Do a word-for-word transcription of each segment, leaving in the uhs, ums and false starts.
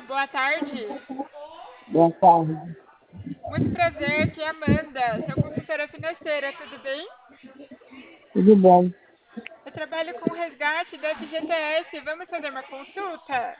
boa tarde. Boa tarde. Muito prazer, aqui é Amanda, sou consultora financeira, tudo bem? Tudo bom? Eu trabalho com resgate do F G T S, vamos fazer uma consulta?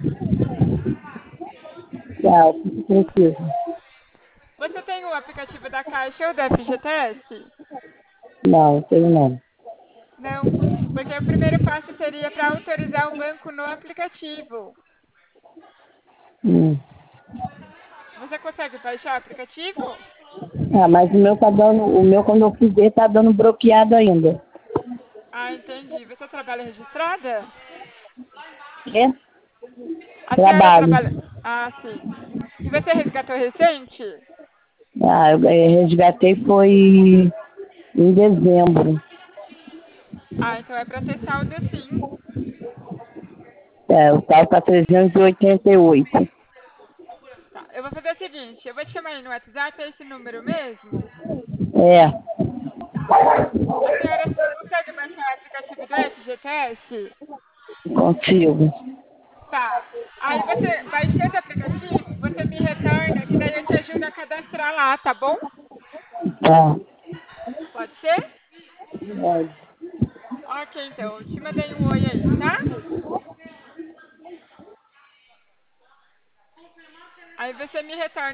Tá, o que você precisa? Você tem o aplicativo da Caixa ou do F G T S? Não, tenho não. Não, porque o primeiro passo seria para autorizar o banco no aplicativo. Hum. Você consegue baixar o aplicativo? Ah, mas o meu tá dando, o meu quando eu fizer tá dando bloqueado ainda. Ah, entendi. Você trabalha registrada? Quê? A senhora Trabalho. trabalha... Ah, sim. E você resgatou recente? Ah, eu eh, resgatei foi em dezembro. Ah, então é para ter saldo sim. É, o tal tá trezentos e oitenta e oito. Tá, eu vou fazer o seguinte, eu vou te chamar aí no WhatsApp, é esse número mesmo? É, Tá. A senhora consegue baixar o aplicativo do F G T S? consigo. Tá. Aí você, baixando o aplicativo, você me retorna, que daí eu te ajudo a cadastrar lá, tá bom? Tá. Pode ser? É. Ok, então, eu te mandei um oi aí, tá? Aí você me retorna.